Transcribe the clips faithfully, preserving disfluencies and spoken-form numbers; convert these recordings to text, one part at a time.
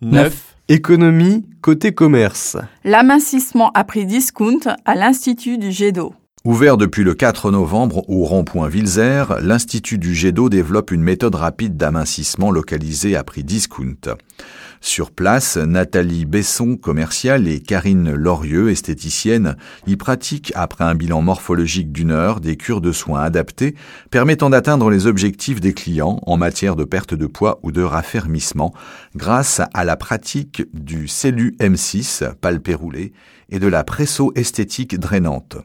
neuf. Économie côté commerce. L'amincissement à prix discount à l'Institut du jet d'eau. Ouvert depuis le quatre novembre au rond-point Vilzer, l'Institut du jet d'eau développe une méthode rapide d'amincissement localisée à prix discount. Sur place, Nathalie Besson, commerciale, et Karine Lorieux, esthéticienne, y pratiquent, après un bilan morphologique d'une heure, des cures de soins adaptées permettant d'atteindre les objectifs des clients en matière de perte de poids ou de raffermissement grâce à la pratique du Cellu M six, palpé roulé, et de la presso esthétique drainante.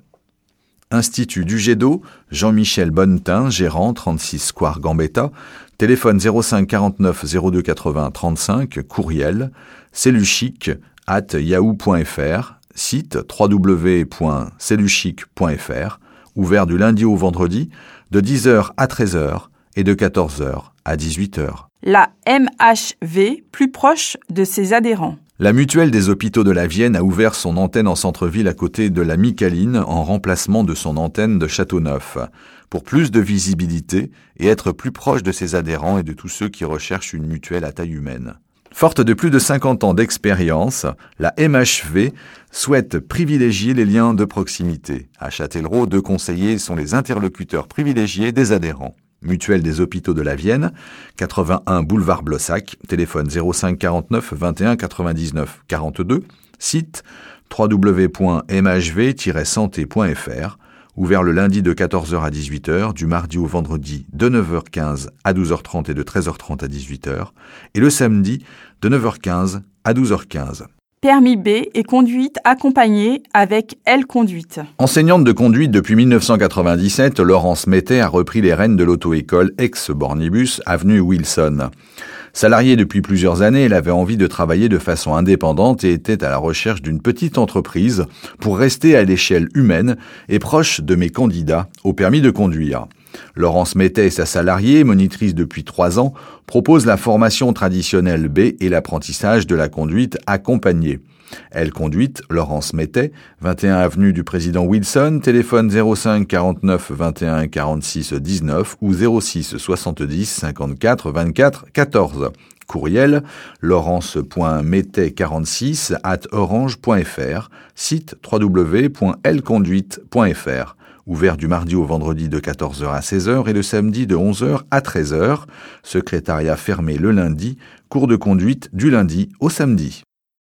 Institut du jet d'eau, Jean-Michel Bonnetin, gérant, trente-six square Gambetta, téléphone zéro cinq quarante-neuf zéro deux quatre-vingts trente-cinq, courriel, celluchic arobase yahoo point fr, site w w w point celluchic point fr, ouvert du lundi au vendredi, de dix heures à treize heures et de quatorze heures à dix-huit heures. La M H V, plus proche de ses adhérents. La mutuelle des hôpitaux de la Vienne a ouvert son antenne en centre-ville à côté de la Micaline en remplacement de son antenne de Châteauneuf, pour plus de visibilité et être plus proche de ses adhérents et de tous ceux qui recherchent une mutuelle à taille humaine. Forte de plus de cinquante ans d'expérience, la M H V souhaite privilégier les liens de proximité. À Châtellerault, deux conseillers sont les interlocuteurs privilégiés des adhérents. Mutuelle des hôpitaux de la Vienne, quatre-vingt-un boulevard Blossac, téléphone zéro cinq quarante-neuf vingt et un quatre-vingt-dix-neuf quarante-deux, site w w w point m h v tiret santé point f r, ouvert le lundi de quatorze heures à dix-huit heures, du mardi au vendredi de neuf heures quinze à douze heures trente et de treize heures trente à dix-huit heures, et le samedi de neuf heures quinze à douze heures quinze. Permis B et conduite accompagnée avec L-Conduite. Enseignante de conduite depuis mille neuf cent quatre-vingt-dix-sept, Laurence Mettet a repris les rênes de l'auto-école ex-Bornibus, avenue Wilson. Salariée depuis plusieurs années, elle avait envie de travailler de façon indépendante et était à la recherche d'une petite entreprise pour rester à l'échelle humaine et proche de mes candidats au permis de conduire. Laurence Mettet et sa salariée, monitrice depuis trois ans, proposent la formation traditionnelle B et l'apprentissage de la conduite accompagnée. Elle conduite, Laurence Mettet, vingt et un avenue du Président Wilson, téléphone zéro cinq quarante-neuf vingt et un quarante-six dix-neuf ou zéro six soixante-dix cinquante-quatre vingt-quatre quatorze. Courriel, laurence point mettet quarante-six arobase orange point f r, site w w w point l conduite point f r. Ouvert du mardi au vendredi de quatorze heures à seize heures et le samedi de onze heures à treize heures. Secrétariat fermé le lundi. Cours de conduite du lundi au samedi.